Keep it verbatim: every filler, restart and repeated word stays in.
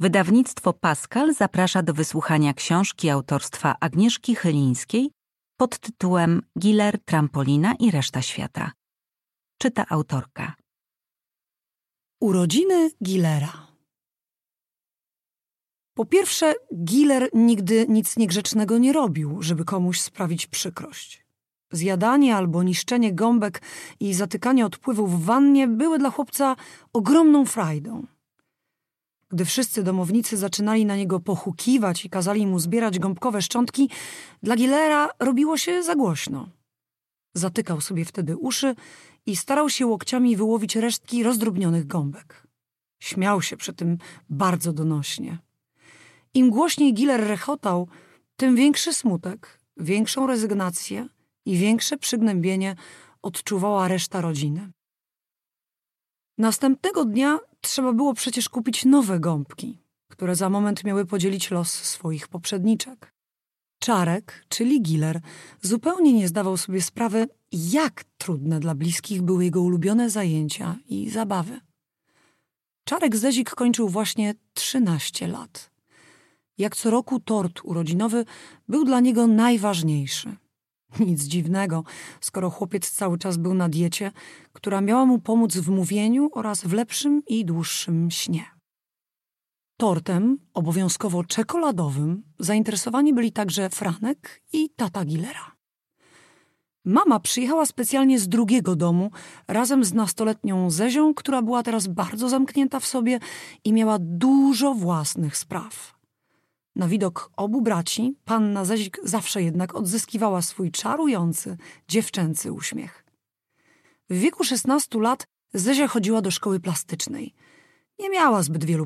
Wydawnictwo Pascal zaprasza do wysłuchania książki autorstwa Agnieszki Chylińskiej pod tytułem Giller, Trampolina i reszta świata. Czyta autorka. Urodziny Gillera. Po pierwsze, Giller nigdy nic niegrzecznego nie robił, żeby komuś sprawić przykrość. Zjadanie albo niszczenie gąbek i zatykanie odpływów w wannie były dla chłopca ogromną frajdą. Gdy wszyscy domownicy zaczynali na niego pochukiwać i kazali mu zbierać gąbkowe szczątki, dla Gillera robiło się za głośno. Zatykał sobie wtedy uszy i starał się łokciami wyłowić resztki rozdrobnionych gąbek. Śmiał się przy tym bardzo donośnie. Im głośniej Giller rechotał, tym większy smutek, większą rezygnację i większe przygnębienie odczuwała reszta rodziny. Następnego dnia trzeba było przecież kupić nowe gąbki, które za moment miały podzielić los swoich poprzedniczek. Czarek, czyli Giller, zupełnie nie zdawał sobie sprawy, jak trudne dla bliskich były jego ulubione zajęcia i zabawy. Czarek Zezik kończył właśnie trzynaście lat. Jak co roku tort urodzinowy był dla niego najważniejszy. Nic dziwnego, skoro chłopiec cały czas był na diecie, która miała mu pomóc w mówieniu oraz w lepszym i dłuższym śnie. Tortem, obowiązkowo czekoladowym, zainteresowani byli także Franek i tata Gillera. Mama przyjechała specjalnie z drugiego domu razem z nastoletnią Zezią, która była teraz bardzo zamknięta w sobie i miała dużo własnych spraw. Na widok obu braci panna Zezik zawsze jednak odzyskiwała swój czarujący, dziewczęcy uśmiech. W wieku szesnastu lat Zezia chodziła do szkoły plastycznej. Nie miała zbyt wielu